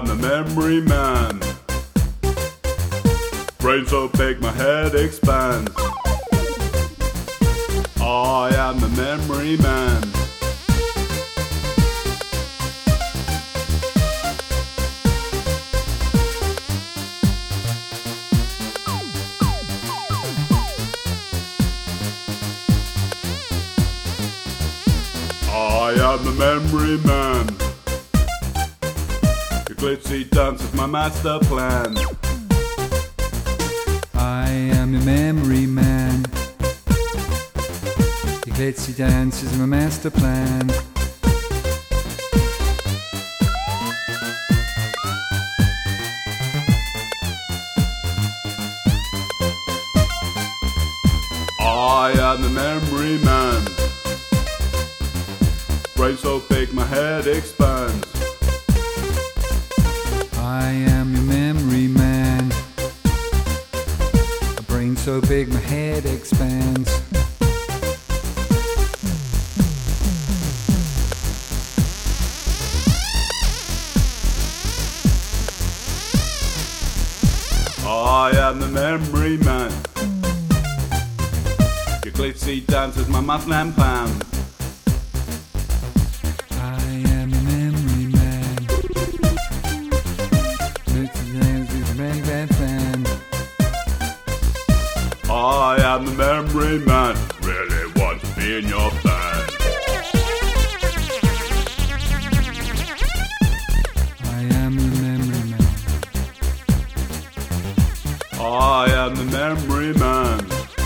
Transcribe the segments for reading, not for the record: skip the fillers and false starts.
am the memory man. Brain so big my head expands. I am the memory man. I am the memory man. Your glitzy dance is my master plan. I am your memory man. Your glitzy dance is my master plan. I am the memory man. Brain so big my head expands. I am your memory man. A brain so big my head expands. I am the memory man. Your glitzy dance is my master plan. I am your memory man. Glitzy dance is my master plan. I am the memory man. Really want to be in your band. I am your memory man. I am the memory man.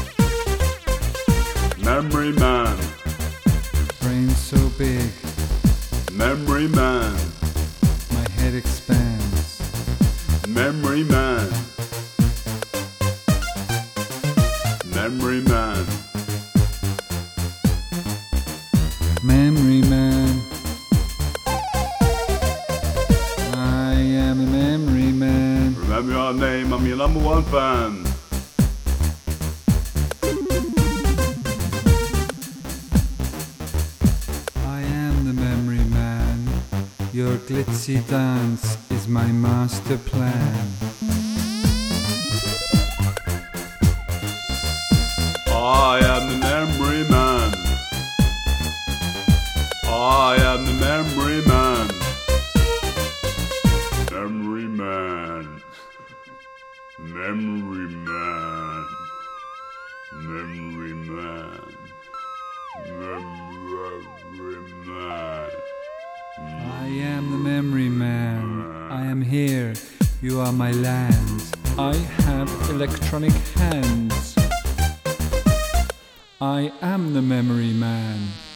Memory man. Brain so big, Memory man. my head expands. Memory man. Memory man. Memory man. I am a memory man. Remember your name, I'm your number one fan. I am the memory man. Your glitzy dance is my master plan. I am the memory man. I am the memory man. Memory man. Memory man. Memory man. Memory man. I am the memory man. I am here. You are my land. I have electronic hands. I am the memory man.